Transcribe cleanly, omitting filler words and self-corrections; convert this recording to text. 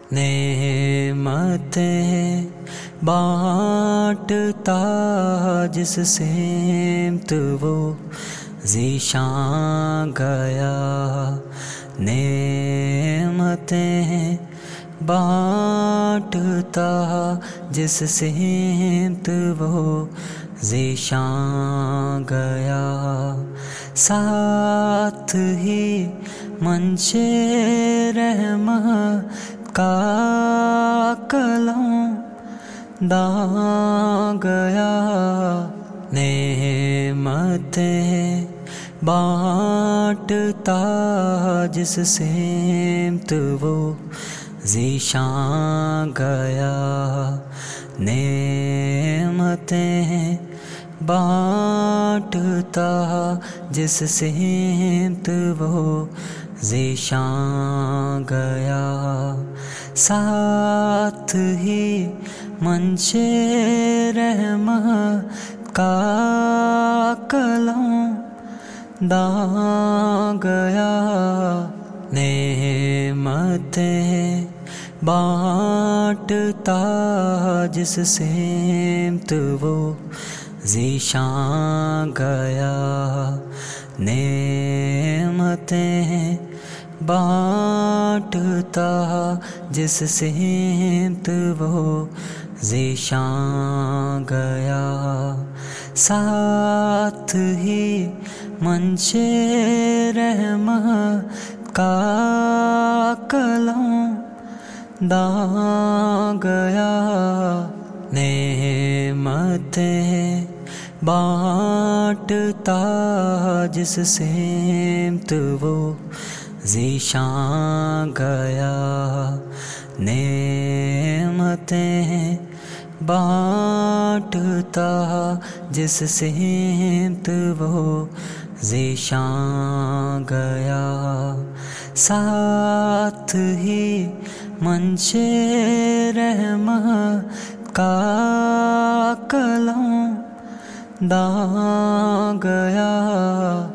نعمتیں بانٹتا جس سمت وہ ذیشان گیا، نعمتیں بانٹتا جس سمت وہ ذیشان گیا، ساتھ ہی منشے رحمت کا قلم داں گیا، نعمتیں بانٹتا جس سمت وہ ذیشان گیا، نعمتیں بانٹتا جس سمت وہ ذیشان گیا، ساتھ ہی منشے رحمت کا قلم داں گیا، نعمتیں بانٹتا جس سمت وہ ذیشان گیا، نعمتیں بانٹتا جس سمت وہ ذیشان گیا، ساتھ ہی منشے رحمت کا قلم داں گیا، نعمتیں بانٹتا جس سمت وہ ذیشان گیا، نعمتیں بانٹتا جس سمت وہ ذیشان گیا، ساتھ ہی منشے رحمت کا قلم داں گیا، نعمتیں بانٹتا جس سمت وہ ذیشان گیا، ساتھ ہی منشے رحمت کا قلم داں نعمتیں بانٹتا جس سمت وہ ذیشان گیا، نعمتیں بانٹتا جس سمت وہ ذیشان گیا، ساتھ ہی منشے رحمت کا قلم داں گیا۔